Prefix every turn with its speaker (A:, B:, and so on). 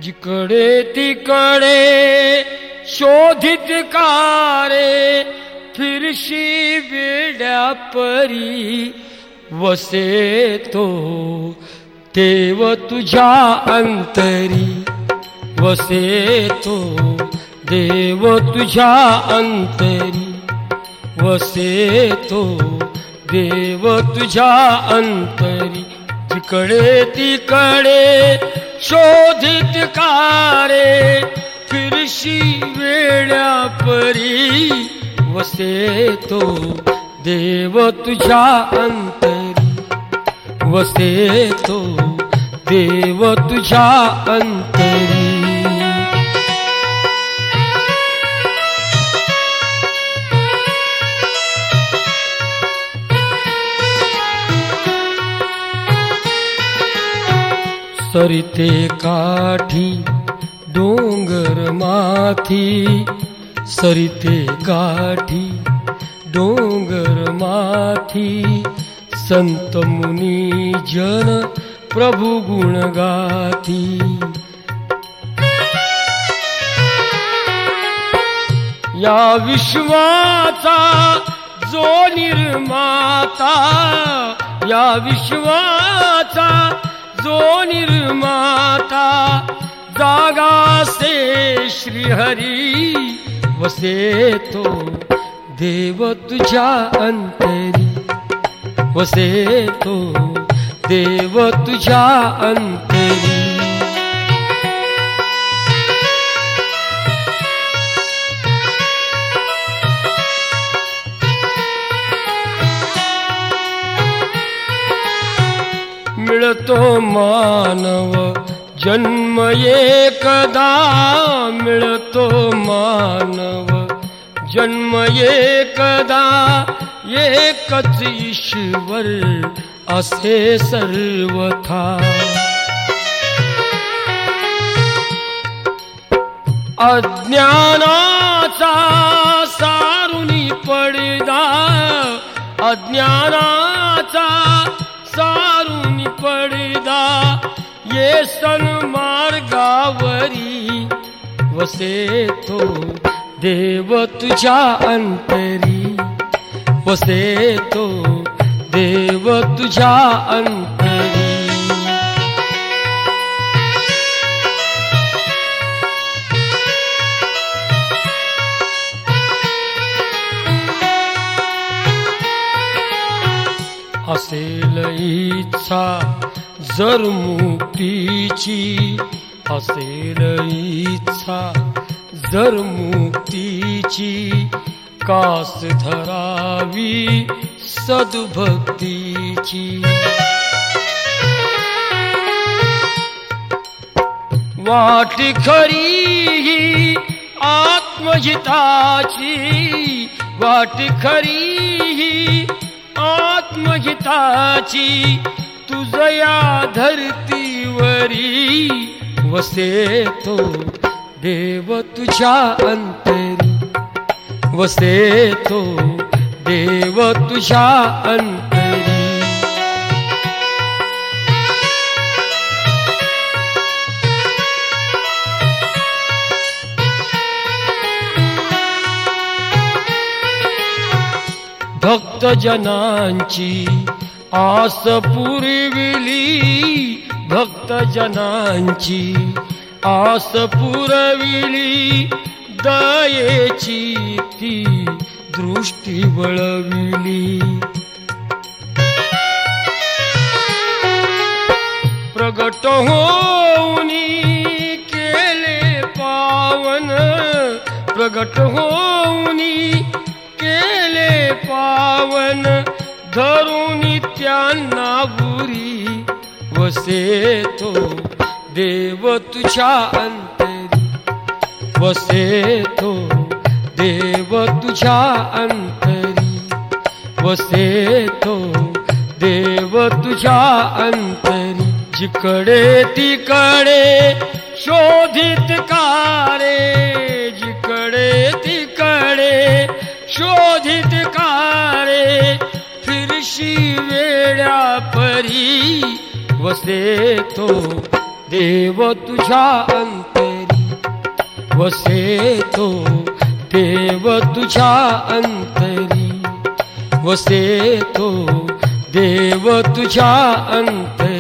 A: जिकडे तिकडे शोधित कारे, फिरशी वेड्या परी वसे तो देव तुझ्या अंतरी, वसे तो देव तुझ्या अंतरी, वसे तो देव तुझ्या अंतरी. जिकडे तिकडे शोधित कारे, फिरशी वेड्या परी वसे तो देव तुझ्या अंतरी, वसे तो देव तुझ्या अंतरी. सरिते काठी डोंगर माथी, सरिते काठी डोंगर माथी, संत मुनी जन प्रभु गुण गाती. या विश्वाचा जो निर्माता, या विश्वाचा जो निर्माता, जागा से श्रीहरी वसे तो देव तुझ्या अंतरी, वसे तो देव तुझ्या अंतरी. मिळतो मानव जन्म एकदा, मिळतो मानव जन्म एकदा, एकच ईश्वर असे सर्वथा. अज्ञानाचा सारुनी पडदा, अज्ञानाचा सारुनी पडदा, ये सन्मार्गावरी वसे तो देव तुझ्या अंतरी, वसे तो देव तुझ्या अंतरी. असेल इच्छा जर मुक्तीची, असेल इच्छा जर मुक्तीची, कास धरावी सद्भक्तीची. वाट खरी ही आत्महिताची, वाट खरी ही आत्महिताची, तुझया धरतीवरी वसे तो देव तुझ्या अंतरी, वसे तो देव तुझ्या अंतरी. भक्त जनांची आस पुरविली, भक्त जनांची आस पुरविली, दयेची ती दृष्टी वळविली. प्रगट होऊनी केले पावन, प्रगट होऊनी केले पावन, धरुनी त्यांना बुरी वसे तो देव तुझ्या अंतरी, वसे तो देव तुझ्या अंतरी, वसे तो देव तुझ्या अंतरी. जिकडे तिकडे शोधित कारे, जिकडे तिकडे शोधित कारे, फिरशी वेड्या परी वसे तो देव तुझ्या अंतरी, वसे तो देव तुझ्या अंतरी, वसे तो देव तुझ्या अंतरी.